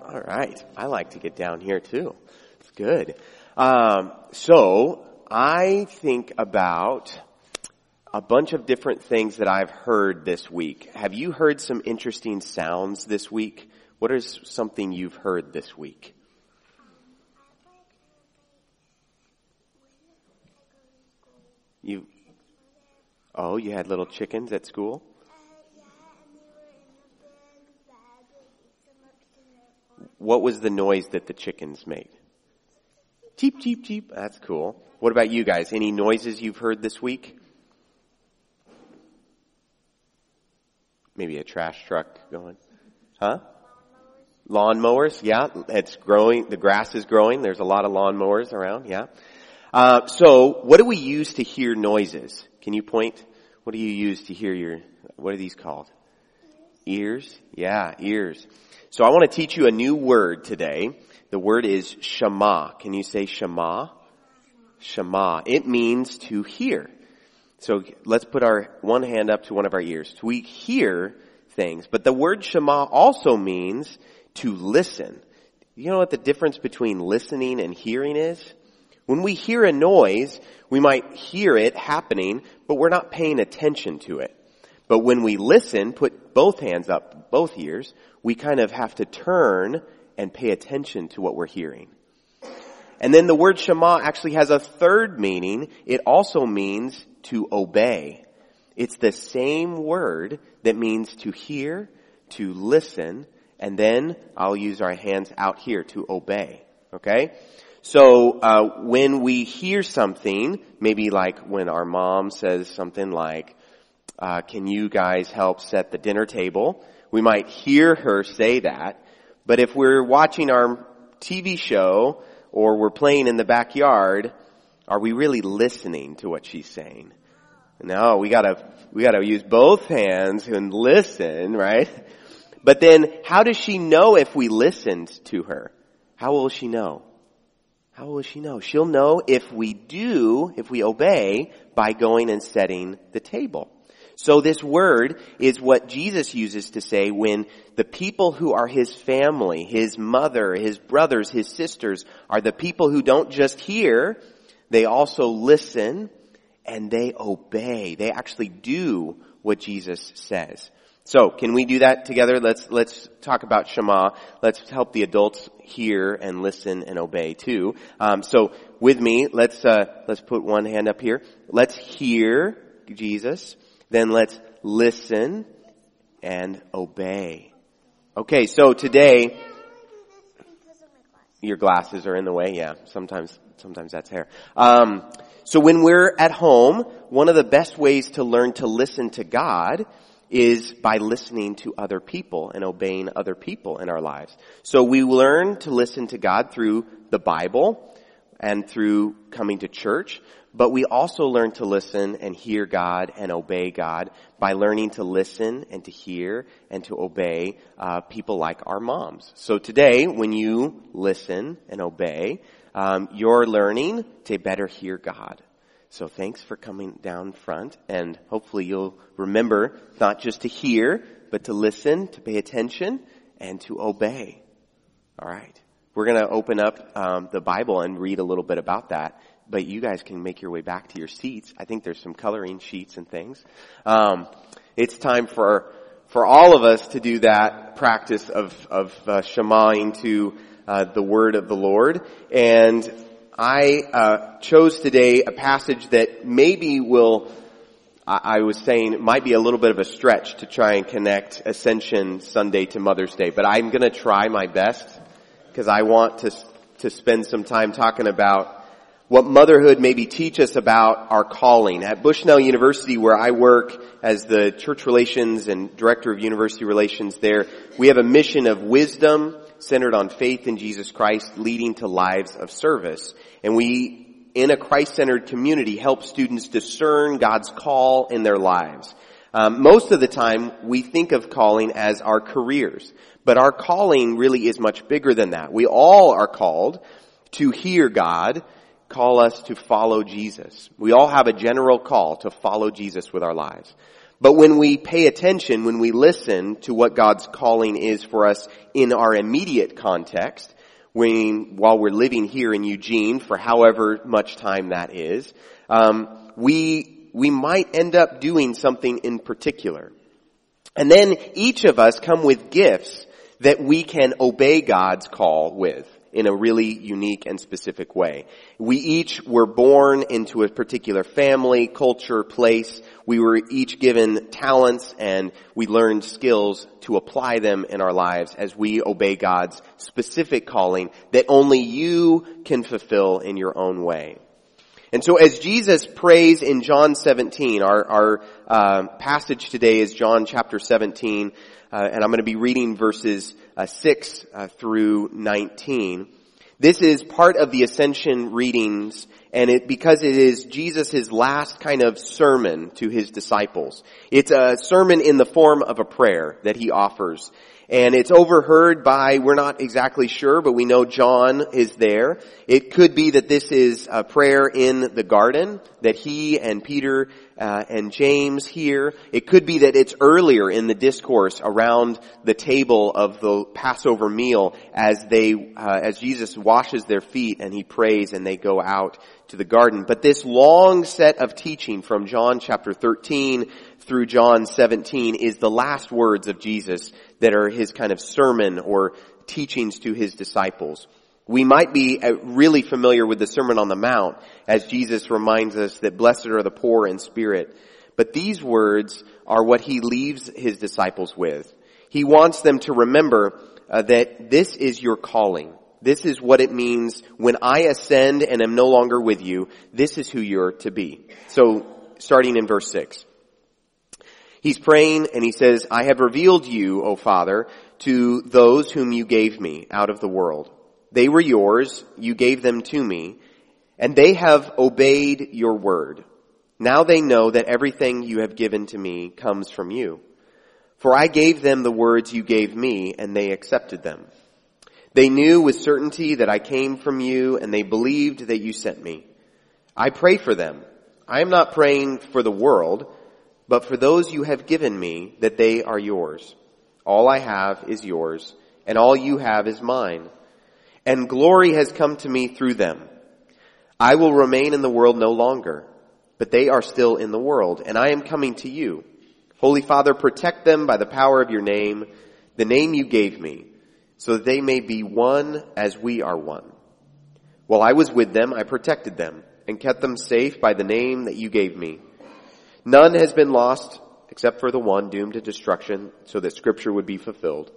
All right. I like to get down here too. It's good. So I think about a bunch of different things that I've heard this week. Have you heard some interesting sounds this week? What is something you've heard this week? You had little chickens at school? What was the noise that the chickens made? Cheep, cheep, cheep. That's cool. What about you guys? Any noises you've heard this week? Maybe a trash truck going. Huh? Lawnmowers, yeah. It's growing. The grass is growing. There's a lot of lawnmowers around, yeah. So what do we use to hear noises? Can you point? What do you use to hear what are these called? Ears? Yeah, ears. So I want to teach you a new word today. The word is Shema. Can you say Shema? Shema. It means to hear. So let's put our one hand up to one of our ears. We hear things. But the word Shema also means to listen. You know what the difference between listening and hearing is? When we hear a noise, we might hear it happening, but we're not paying attention to it. But when we listen, put both hands up, both ears, we kind of have to turn and pay attention to what we're hearing. And then the word Shema actually has a third meaning. It also means to obey. It's the same word that means to hear, to listen, and then I'll use our hands out here to obey. Okay? So when we hear something, maybe like when our mom says something like, can you guys help set the dinner table? We might hear her say that. But if we're watching our TV show or we're playing in the backyard, are we really listening to what she's saying? No, we gotta use both hands and listen, right? But then how does she know if we listened to her? How will she know? How will she know? She'll know if we obey by going and setting the table. So this word is what Jesus uses to say when the people who are his family, his mother, his brothers, his sisters, are the people who don't just hear, they also listen and they obey. They actually do what Jesus says. So can we do that together? Let's talk about Shema. Let's help the adults hear and listen and obey too. So with me, let's put one hand up here. Let's hear Jesus. Then let's listen and obey. Okay, so today, your glasses are in the way. Yeah, sometimes that's hair. So when we're at home, one of the best ways to learn to listen to God is by listening to other people and obeying other people in our lives. So we learn to listen to God through the Bible and through coming to church, but we also learn to listen and hear God and obey God by learning to listen and to hear and to obey people like our moms. So today, when you listen and obey, you're learning to better hear God. So thanks for coming down front, and hopefully you'll remember not just to hear, but to listen, to pay attention, and to obey. All right. We're going to open up the Bible and read a little bit about that, but you guys can make your way back to your seats. I think there's some coloring sheets and things. It's time for all of us to do that practice of shemaing to the word of the Lord. And I chose today a passage that maybe I was saying it might be a little bit of a stretch to try and connect Ascension Sunday to Mother's Day, but I'm going to try my best because I want to spend some time talking about what motherhood maybe teach us about our calling. At Bushnell University, where I work as the church relations and director of university relations there, we have a mission of wisdom centered on faith in Jesus Christ, leading to lives of service. And we, in a Christ-centered community, help students discern God's call in their lives. Most of the time, we think of calling as our careers, but our calling really is much bigger than that. We all are called to hear God call us to follow Jesus. We all have a general call to follow Jesus with our lives. But when we pay attention, when we listen to what God's calling is for us in our immediate context, while we're living here in Eugene for however much time that is, we might end up doing something in particular. And then each of us come with gifts that we can obey God's call with in a really unique and specific way. We each were born into a particular family, culture, place. We were each given talents and we learned skills to apply them in our lives as we obey God's specific calling that only you can fulfill in your own way. And so as Jesus prays in John 17, our passage today is John chapter 17, and I'm going to be reading verses 6 through 19. This is part of the Ascension readings, and because it is Jesus' last kind of sermon to his disciples. It's a sermon in the form of a prayer that he offers. And it's overheard by, we're not exactly sure, but we know John is there. It could be that this is a prayer in the garden that he and Peter and James hear. It could be that it's earlier in the discourse around the table of the Passover meal as Jesus washes their feet and he prays and they go out to the garden. But this long set of teaching from John chapter 13 through John 17 is the last words of Jesus that are his kind of sermon or teachings to his disciples. We might be really familiar with the Sermon on the Mount as Jesus reminds us that blessed are the poor in spirit. But these words are what he leaves his disciples with. He wants them to remember that this is your calling. This is what it means when I ascend and am no longer with you. This is who you're to be. So starting in verse 6. He's praying and he says, I have revealed you, O Father, to those whom you gave me out of the world. They were yours, you gave them to me, and they have obeyed your word. Now they know that everything you have given to me comes from you. For I gave them the words you gave me, and they accepted them. They knew with certainty that I came from you, and they believed that you sent me. I pray for them. I am not praying for the world, but for those you have given me, that they are yours. All I have is yours, and all you have is mine. And glory has come to me through them. I will remain in the world no longer, but they are still in the world, and I am coming to you. Holy Father, protect them by the power of your name, the name you gave me, so that they may be one as we are one. While I was with them, I protected them and kept them safe by the name that you gave me. None has been lost except for the one doomed to destruction, so that Scripture would be fulfilled.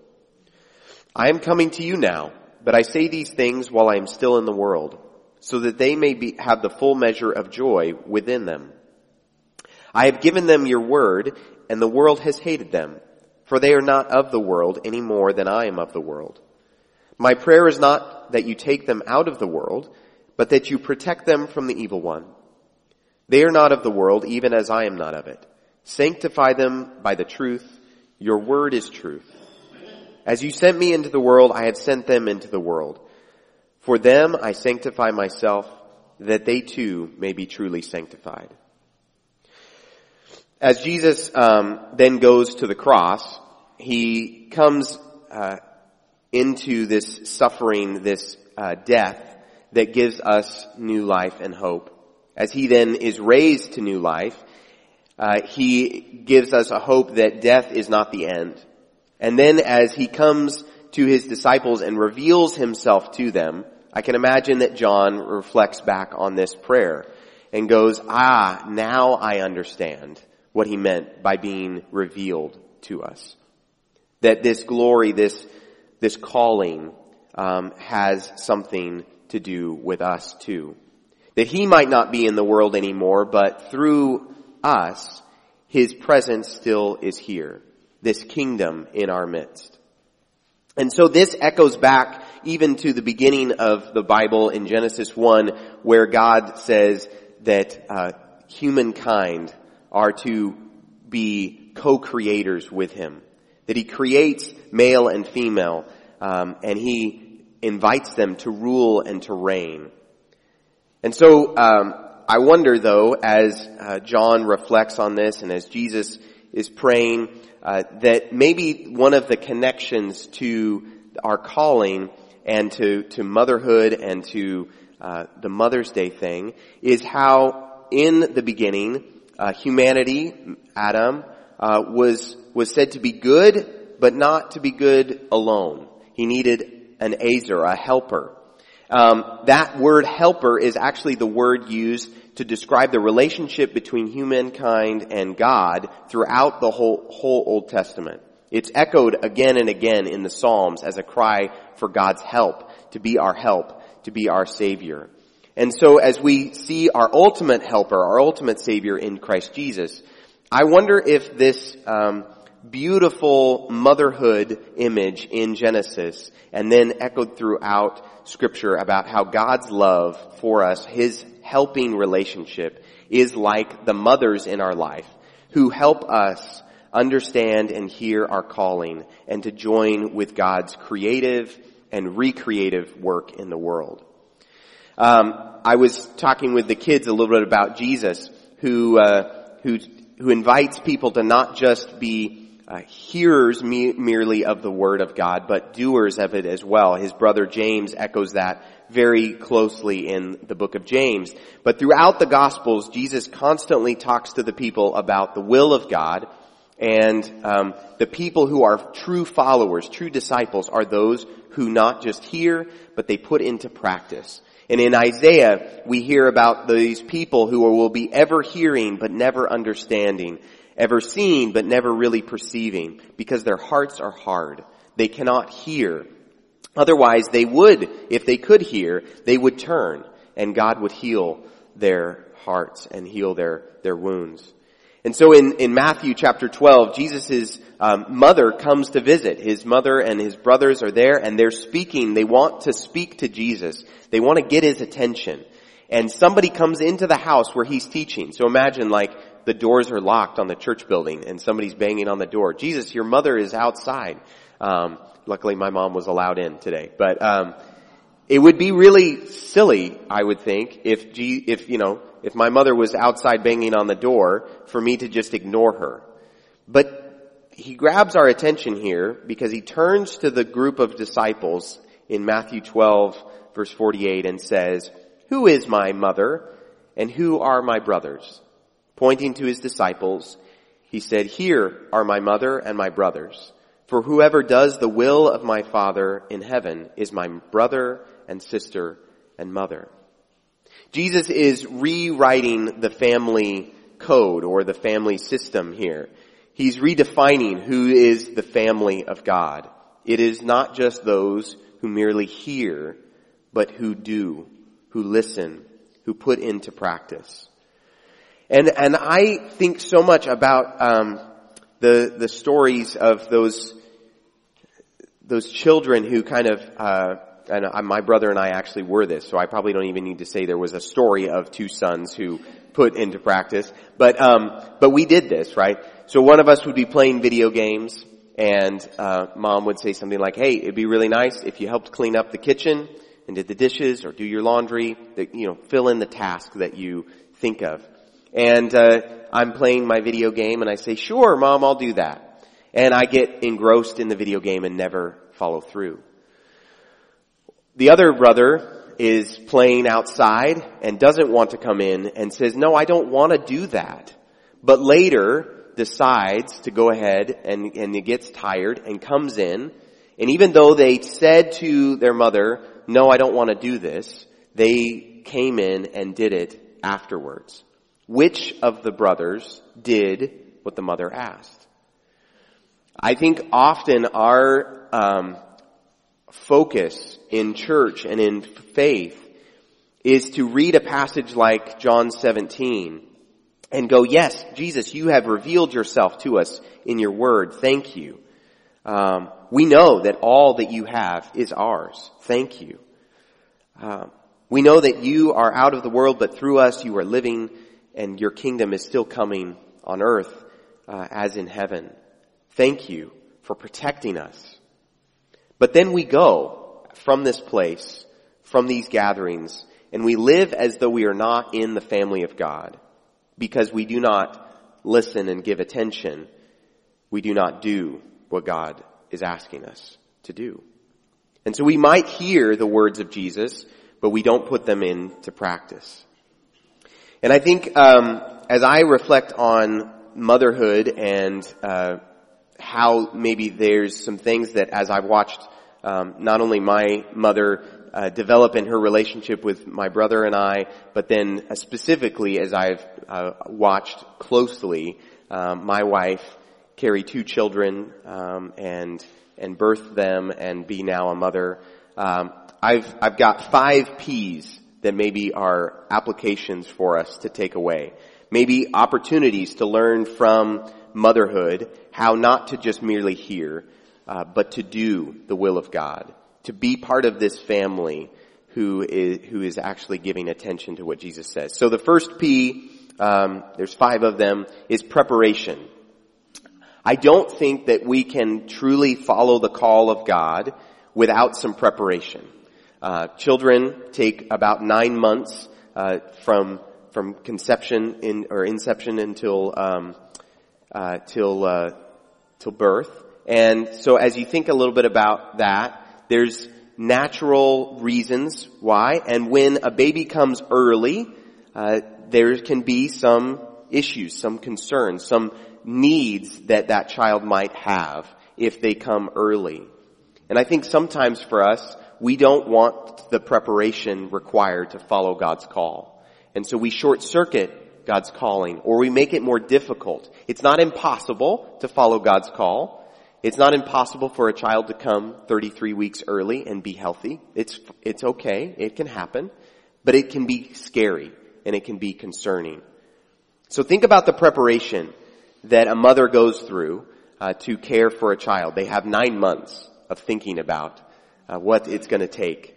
I am coming to you now, but I say these things while I am still in the world, so that they may have the full measure of joy within them. I have given them your word, and the world has hated them, for they are not of the world any more than I am of the world. My prayer is not that you take them out of the world, but that you protect them from the evil one. They are not of the world, even as I am not of it. Sanctify them by the truth. Your word is truth. As you sent me into the world, I have sent them into the world. For them I sanctify myself, that they too may be truly sanctified. As Jesus then goes to the cross, he comes into this suffering, this death that gives us new life and hope. As he then is raised to new life, he gives us a hope that death is not the end. And then as he comes to his disciples and reveals himself to them, I can imagine that John reflects back on this prayer and goes, now I understand what he meant by being revealed to us. That this glory, this calling, has something to do with us too. That he might not be in the world anymore, but through us, his presence still is here. This kingdom in our midst. And so this echoes back even to the beginning of the Bible in Genesis 1, where God says that humankind are to be co-creators with him. That he creates male and female, and he invites them to rule and to reign. And so I wonder, though, as John reflects on this and as Jesus is praying that maybe one of the connections to our calling and to motherhood and to the Mother's Day thing is how in the beginning humanity, Adam, was said to be good, but not to be good alone. He needed an Ezer, a helper. That word helper is actually the word used to describe the relationship between humankind and God throughout the whole Old Testament. It's echoed again and again in the Psalms as a cry for God's help, to be our Savior. And so as we see our ultimate helper, our ultimate Savior in Christ Jesus, I wonder if this beautiful motherhood image in Genesis and then echoed throughout Scripture about how God's love for us, His helping relationship, is like the mothers in our life who help us understand and hear our calling and to join with God's creative and recreative work in the world. I was talking with the kids a little bit about Jesus, who invites people to not just be hearers merely of the Word of God, but doers of it as well. His brother James echoes that very closely in the book of James. But throughout the Gospels, Jesus constantly talks to the people about the will of God, and the people who are true followers, true disciples, are those who not just hear, but they put into practice. And in Isaiah, we hear about these people who will be ever hearing but never understanding, ever seeing but never really perceiving, because their hearts are hard. They cannot hear. Otherwise, they would, if they could hear, they would turn, and God would heal their hearts and heal their wounds. And so in Matthew chapter 12, Jesus' mother comes to visit. His mother and his brothers are there, and they're speaking. They want to speak to Jesus. They want to get his attention. And somebody comes into the house where he's teaching. So imagine like the doors are locked on the church building and somebody's banging on the door. Jesus, your mother is outside. Luckily my mom was allowed in today. But it would be really silly, I would think, if my mother was outside banging on the door, for me to just ignore her. But he grabs our attention here because he turns to the group of disciples in Matthew 12 verse 48 and says, "Who is my mother and who are my brothers?" Pointing to his disciples, he said, "Here are my mother and my brothers. For whoever does the will of my Father in heaven is my brother and sister and mother." Jesus is rewriting the family code or the family system here. He's redefining who is the family of God. It is not just those who merely hear, but who do, who listen, who put into practice. And I think so much about the stories of those children who kind of and my brother and I actually were this, so I probably don't even need to say there was a story of two sons who put into practice. But we did this, right? So one of us would be playing video games, and mom would say something like, "Hey, it'd be really nice if you helped clean up the kitchen and did the dishes or do your laundry, fill in the task that you think of." And I'm playing my video game and I say, "Sure, Mom, I'll do that." And I get engrossed in the video game and never follow through. The other brother is playing outside and doesn't want to come in and says, "No, I don't want to do that." But later decides to go ahead and he gets tired and comes in. And even though they said to their mother, "No, I don't want to do this," they came in and did it afterwards. Which of the brothers did what the mother asked? I think often our focus in church and in faith is to read a passage like John 17 and go, "Yes, Jesus, you have revealed yourself to us in your word. Thank you. We know that all that you have is ours. Thank you. We know that you are out of the world, but through us you are living, and your kingdom is still coming on earth as in heaven. Thank you for protecting us." But then we go from this place, from these gatherings, and we live as though we are not in the family of God because we do not listen and give attention we do not do what God is asking us to do. And so we might hear the words of Jesus, but we don't put them into practice. And I think as I reflect on motherhood and how maybe there's some things that as I've watched not only my mother develop in her relationship with my brother and I, but then specifically as I've watched closely my wife carry 2 children and birth them and be now a mother. I've got 5 P's that maybe are applications for us to take away. Maybe opportunities to learn from motherhood how not to just merely hear, but to do the will of God, to be part of this family who is actually giving attention to what Jesus says. So the first P, there's 5 of them, is preparation. I don't think that we can truly follow the call of God without some preparation. Children take about 9 months from conception inception until birth. And so as you think a little bit about that, there's natural reasons why. And when a baby comes early, there can be some issues, some concerns, some needs that child might have if they come early. And I think sometimes for us, we don't want the preparation required to follow God's call. And so we short circuit God's calling, or we make it more difficult. It's not impossible to follow God's call. It's not impossible for a child to come 33 weeks early and be healthy. It's okay. It can happen. But it can be scary and it can be concerning. So think about the preparation that a mother goes through to care for a child. They have 9 months of thinking about what it's going to take.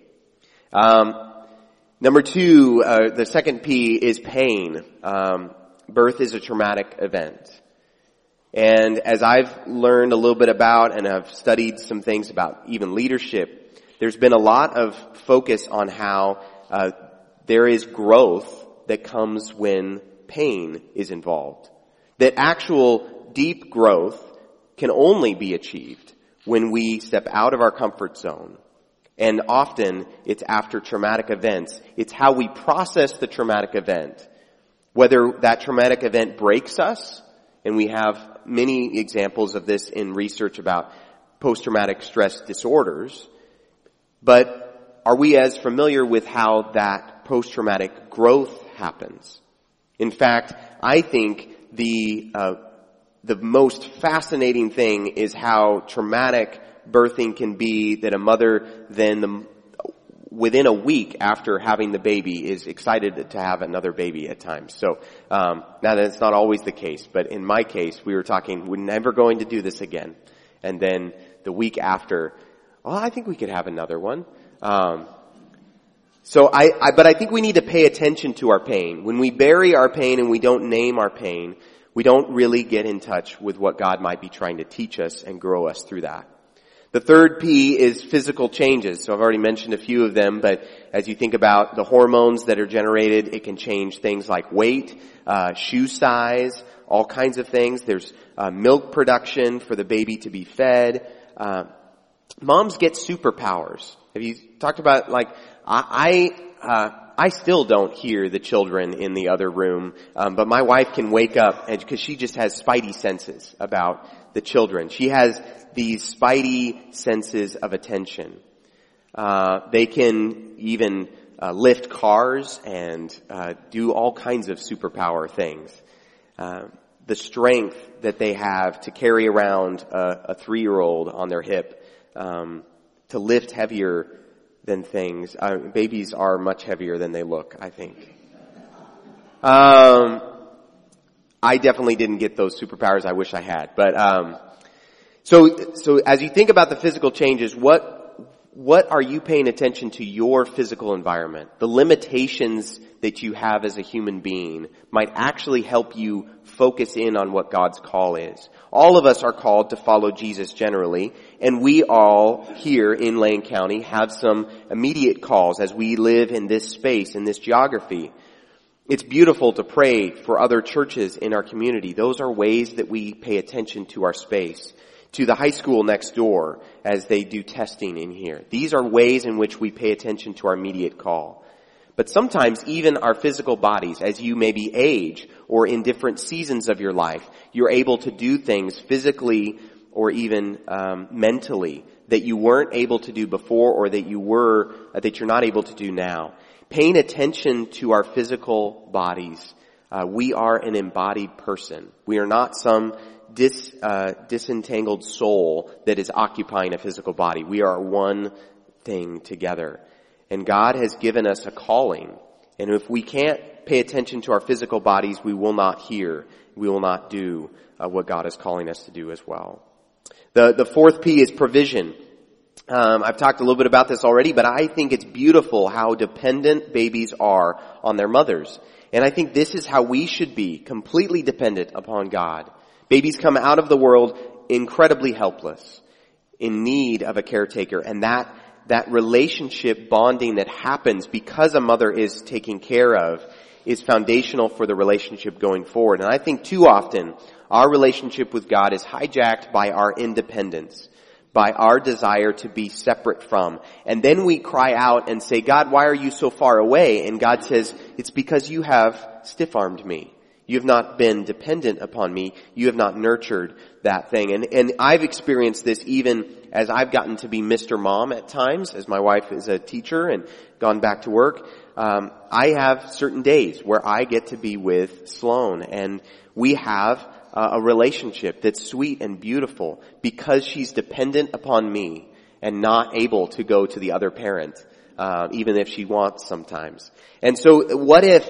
Number 2, the second P is pain. Birth is a traumatic event. And as I've learned a little bit about and I've studied some things about even leadership, there's been a lot of focus on how there is growth that comes when pain is involved. That actual deep growth can only be achieved when we step out of our comfort zone. And often it's after traumatic events. It's how we process the traumatic event. Whether that traumatic event breaks us, and we have many examples of this in research about post-traumatic stress disorders, but are we as familiar with how that post-traumatic growth happens? In fact, I think the most fascinating thing is how traumatic birthing can be, that a mother then within a week after having the baby is excited to have another baby at times. So now that's not always the case, but in my case, we were talking, we're never going to do this again. And then the week after, well, I think we could have another one. But I think we need to pay attention to our pain. When we bury our pain and we don't name our pain, we don't really get in touch with what God might be trying to teach us and grow us through that. The third P is physical changes. So I've already mentioned a few of them, but as you think about the hormones that are generated, it can change things like weight, shoe size, all kinds of things. There's milk production for the baby to be fed. Moms get superpowers. Have you talked about, like, I still don't hear the children in the other room, but my wife can wake up because she just has spidey senses about the children. She has these spidey senses of attention. They can even lift cars and do all kinds of superpower things. The strength that they have to carry around a 3-year-old on their hip, to lift heavier than things. Babies are much heavier than they look, I think. I definitely didn't get those superpowers. I wish I had. But so as you think about the physical changes, what are you paying attention to your physical environment? The limitations that you have as a human being might actually help you focus in on what God's call is. All of us are called to follow Jesus generally, and we all here in Lane County have some immediate calls as we live in this space, in this geography. It's beautiful to pray for other churches in our community. Those are ways that we pay attention to our space. To the high school next door as they do testing in here. These are ways in which we pay attention to our immediate call. But sometimes even our physical bodies, as you maybe age or in different seasons of your life, you're able to do things physically or even mentally that you weren't able to do before or that you're not able to do now. Paying attention to our physical bodies, we are an embodied person. We are not some disentangled soul that is occupying a physical body. We are one thing together. And God has given us a calling. And if we can't pay attention to our physical bodies, we will not hear. We will not do what God is calling us to do as well. The fourth P is provision. I've talked a little bit about this already, but I think it's beautiful how dependent babies are on their mothers. And I think this is how we should be, completely dependent upon God. Babies come out of the world incredibly helpless, in need of a caretaker, and that relationship bonding that happens because a mother is taken care of is foundational for the relationship going forward. And I think too often our relationship with God is hijacked by our independence, by our desire to be separate from. And then we cry out and say, God, why are you so far away? And God says, it's because you have stiff-armed me. You have not been dependent upon me. You have not nurtured that thing. And I've experienced this even as I've gotten to be Mr. Mom at times, as my wife is a teacher and gone back to work. I have certain days where I get to be with Sloan, and we have a relationship that's sweet and beautiful because she's dependent upon me and not able to go to the other parent, even if she wants sometimes. And so what if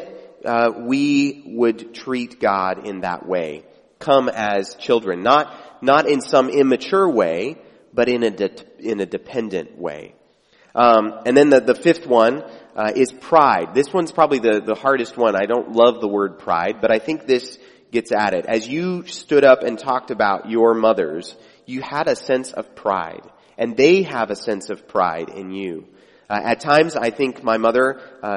we would treat God in that way? Come as children, not in some immature way, but in a dependent way. And then the fifth one is pride. This one's probably the hardest one. I don't love the word pride, but I think this gets at it. As you stood up and talked about your mothers, you had a sense of pride, and they have a sense of pride in you. At times, I think my mother,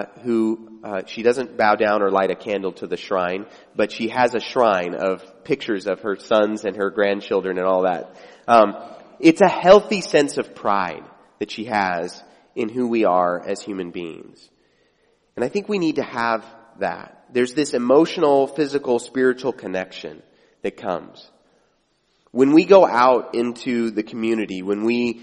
she doesn't bow down or light a candle to the shrine, but she has a shrine of pictures of her sons and her grandchildren and all that. It's a healthy sense of pride that she has in who we are as human beings. And I think we need to have that. There's this emotional, physical, spiritual connection that comes. When we go out into the community, when we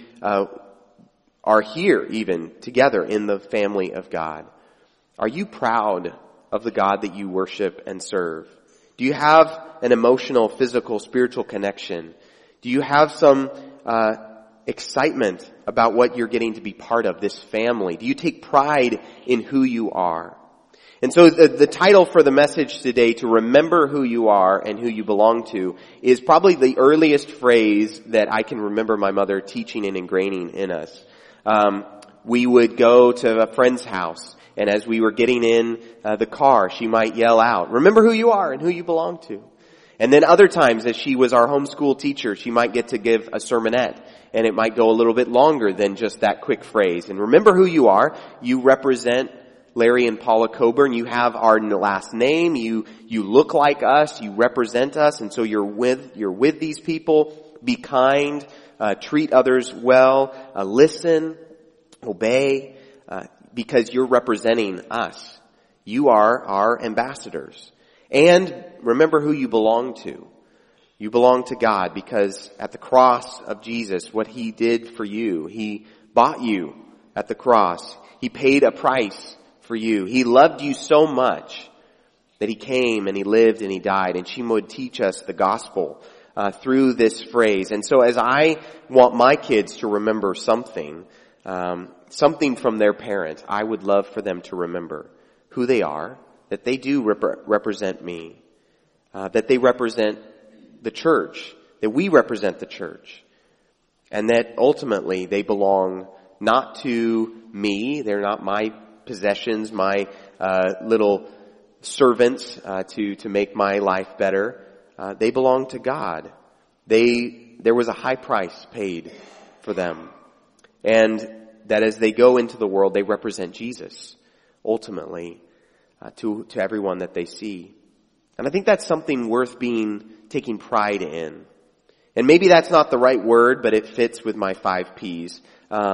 are here even together in the family of God, are you proud of the God that you worship and serve? Do you have an emotional, physical, spiritual connection? Do you have some excitement about what you're getting to be part of, this family? Do you take pride in who you are? And so the title for the message today, to remember who you are and who you belong to, is probably the earliest phrase that I can remember my mother teaching and ingraining in us. We would go to a friend's house, and as we were getting in the car, she might yell out, remember who you are and who you belong to. And then other times, as she was our homeschool teacher, she might get to give a sermonette, and it might go a little bit longer than just that quick phrase. And remember who you are. You represent Larry and Paula Coburn. You have our last name. You look like us. You represent us. And so you're with these people. Be kind. Treat others well. Listen. Obey. Because you're representing us. You are our ambassadors. And remember who you belong to. You belong to God because at the cross of Jesus, what He did for you, He bought you at the cross. He paid a price for you. He loved you so much that He came and He lived and He died. And she would teach us the gospel through this phrase. And so as I want my kids to remember something from their parents, I would love for them to remember who they are, that they do represent me, that they represent the church, that we represent the church, and that ultimately they belong not to me, they're not my possessions, my little servants to make my life better. They belong to God. There was a high price paid for them. And that as they go into the world, they represent Jesus, ultimately. to everyone that they see. And I think that's something worth taking pride in. And maybe that's not the right word, but it fits with my 5 Ps.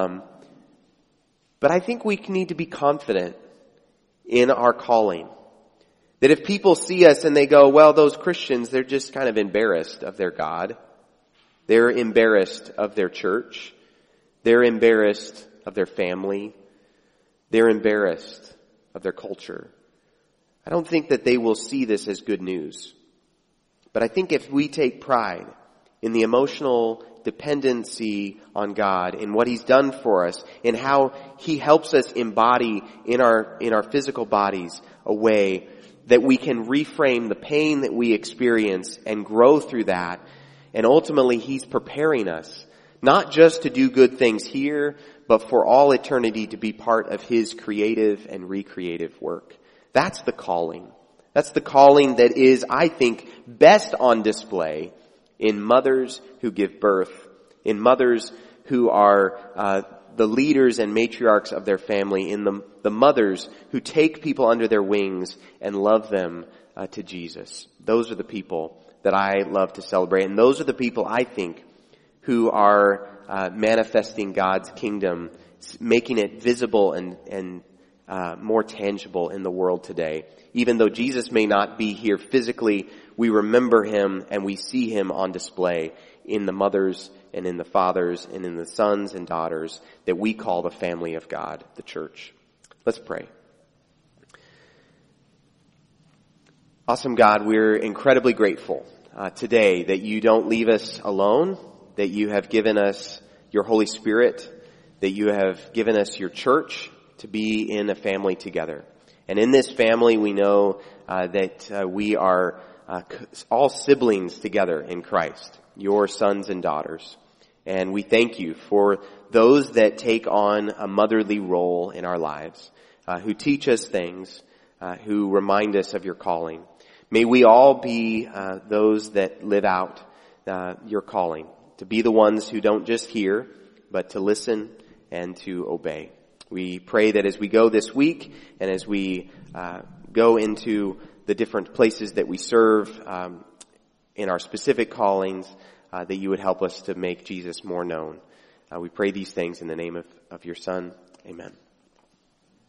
But I think we need to be confident in our calling. That if people see us and they go, well, those Christians, they're just kind of embarrassed of their God. They're embarrassed of their church. They're embarrassed of their family. They're embarrassed of their culture. I don't think that they will see this as good news. But I think if we take pride in the emotional dependency on God, in what He's done for us, in how He helps us embody in our physical bodies a way that we can reframe the pain that we experience and grow through that. And ultimately, He's preparing us, not just to do good things here, but for all eternity to be part of His creative and recreative work. That's the calling. That's the calling that is, I think, best on display in mothers who give birth, in mothers who are the leaders and matriarchs of their family, in the mothers who take people under their wings and love them to Jesus. Those are the people that I love to celebrate. And those are the people, I think, who are manifesting God's kingdom, making it visible and more tangible in the world today. Even though Jesus may not be here physically, we remember Him and we see Him on display in the mothers and in the fathers and in the sons and daughters that we call the family of God, the church. Let's pray. Awesome God, we're incredibly grateful today that You don't leave us alone, that You have given us Your Holy Spirit, that You have given us Your church to be in a family together. And in this family we know that we are all siblings together in Christ, Your sons and daughters. And we thank You for those that take on a motherly role in our lives, who teach us things, who remind us of Your calling. May we all be those that live out Your calling, to be the ones who don't just hear, but to listen and to obey. We pray that as we go this week and as we go into the different places that we serve in our specific callings, that You would help us to make Jesus more known. We pray these things in the name of Your Son. Amen.